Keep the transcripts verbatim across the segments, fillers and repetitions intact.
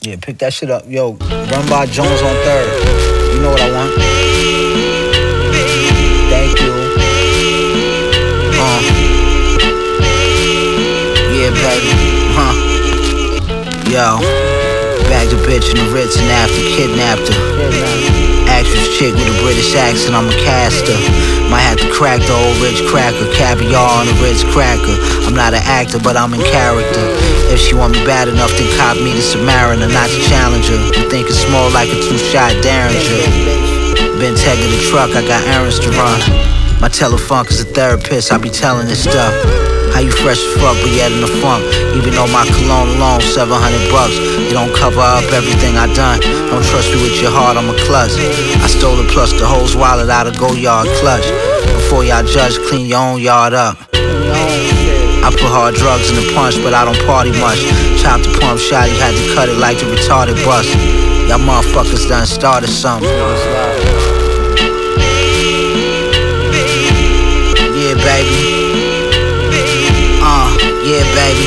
Yeah, pick that shit up. Yo, run by Jones on third. You know what I want. Thank you. Uh. Yeah, baby. Huh. Yo. Bagged a bitch in the Ritz and after kidnapped her. Actress chick with a British accent, I'm a caster. Might have to crack the old rich cracker. Caviar on a Ritz cracker. I'm not an actor, but I'm in character. If she want me bad enough, then cop me the Samaritan, not the challenger. You think it's small like a two-shot Derringer. Been tagging the truck, I got errands to run. My telefunk is a therapist, I be telling this stuff. How you fresh as fuck, but yet in the funk. Even though my cologne alone, seven hundred bucks. You don't cover up everything I done. Don't trust me with your heart, I'm a klutz. I stole it plus the hoes wallet out of Go Yard clutch. Before y'all judge, clean your own yard up. I put hard drugs in the punch, but I don't party much. Chopped the pump shot, he had to cut it like the retarded bus. Y'all motherfuckers done started something. Yeah, baby. Uh, yeah, baby.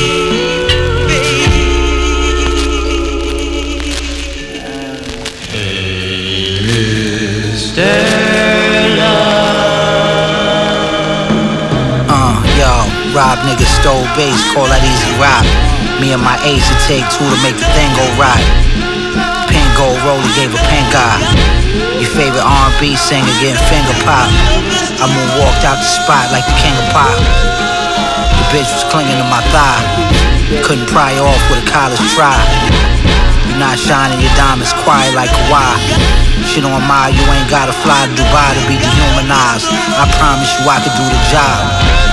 Uh, yo, rob niggas stole base, call that easy rock. Me and my ace, it take two to make the thing go right. Pin gold roller gave a pin guy. Your favorite R and B singer getting finger pop. I moonwalked out the spot like the king of pop. The bitch was clinging to my thigh. Couldn't pry off with a college try. You not shining your diamonds quiet like Kawhi. Shit on my, you ain't gotta fly to Dubai to be dehumanized. I promise you I could do the job.